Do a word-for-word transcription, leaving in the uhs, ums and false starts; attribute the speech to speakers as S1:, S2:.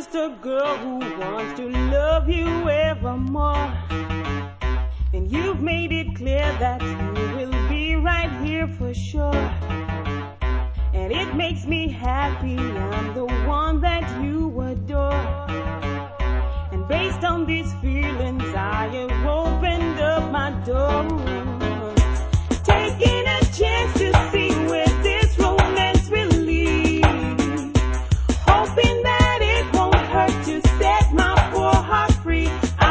S1: just a girl who wants to love you evermore. And you've made it clear that you will be right here for sure. And it makes me happy I'm the one that you adore. And based on these feelings I have opened up my door.